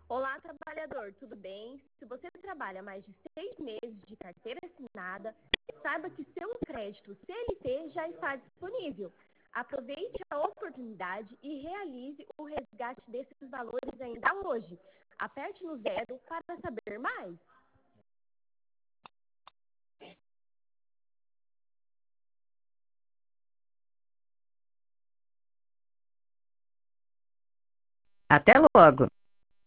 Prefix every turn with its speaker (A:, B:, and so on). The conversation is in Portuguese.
A: Olá, trabalhador, tudo bem? Se você trabalha mais de 6 meses de carteira assinada, saiba que seu crédito CLT já está disponível. Aproveite a oportunidade e realize o resgate desses valores ainda hoje. Aperte no zero para saber mais.
B: Até logo!